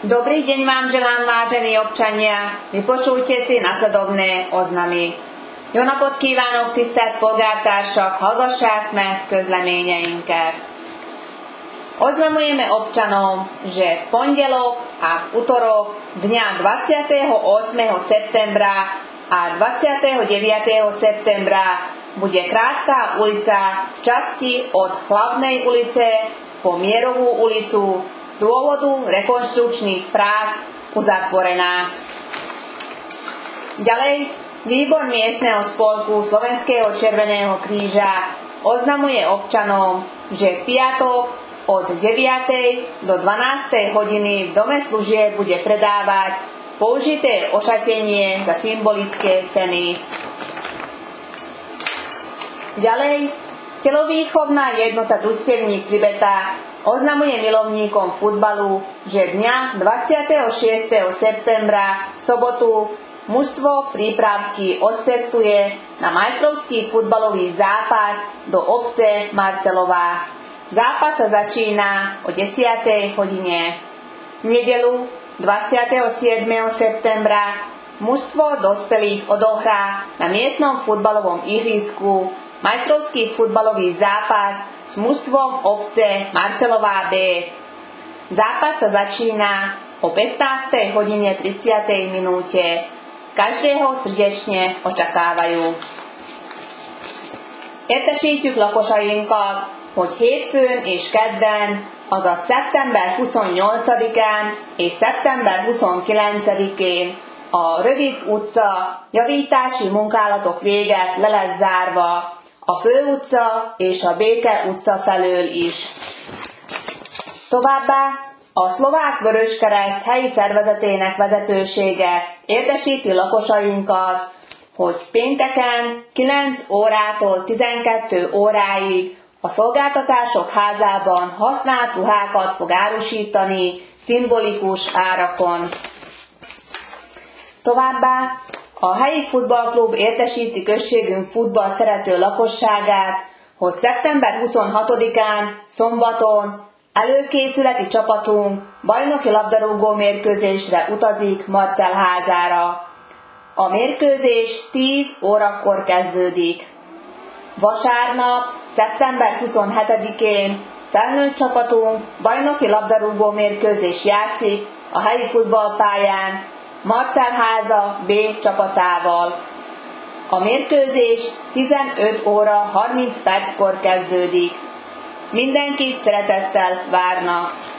Dobrý deň vám želám, vážení občania. Vypočujte si nasledovné oznamy. Jo napot kívánok, tisztelt polgártársak, hallgassák meg közleményeinket. Oznamujeme občanom, že v pondelok a v utorok dňa 28. septembra a 29. septembra bude krátka ulica v časti od Hlavnej ulice po Mierovú ulicu z dôvodu rekonštrukčných prác uzatvorená. Ďalej, výbor miestneho spolku Slovenského Červeného kríža oznamuje občanom, že v piatok od 9. do 12. hodiny v dome služieb bude predávať použité ošatenie za symbolické ceny. Ďalej, telovýchovná jednota Družstevník Libeta oznamuje milovníkom futbalu, že dňa 26. septembra v sobotu mužstvo prípravky odcestuje na majstrovský futbalový zápas do obce Marcelová. Zápas sa začína o 10. hodine. V nedeľu 27. septembra mužstvo dospelých odohrá na miestnom futbalovom ihrisku majstrovský futbalový zápas s mužstvom obce Marcelová B. Zápas sa začína o 15. hodine 30. minúte. Každého srdečne očakávajú. Értesítjük lakosainkat, hogy hétfőn és kedden, azaz szeptember 28-án és szeptember 29-én a Rövid utca javítási munkálatok véget le lesz zárva a Fő utca és a Béke utca felől is. Továbbá a Szlovák Vöröskereszt helyi szervezetének vezetősége értesíti lakosainkat, hogy pénteken 9 órától 12 óráig a Szolgáltatások Házában használt ruhákat fog árusítani szimbolikus árakon. Továbbá a helyi futballklub értesíti községünk futballt szerető lakosságát, hogy szeptember 26-án szombaton előkészületi csapatunk bajnoki labdarúgó mérkőzésre utazik Marcelházára. A mérkőzés 10 órakor kezdődik. Vasárnap, szeptember 27-én felnőtt csapatunk bajnoki labdarúgó mérkőzés játszik a helyi futballpályán Marcelháza B csapatával. A mérkőzés 15 óra 30 perckor kezdődik. Mindenkit szeretettel várnak!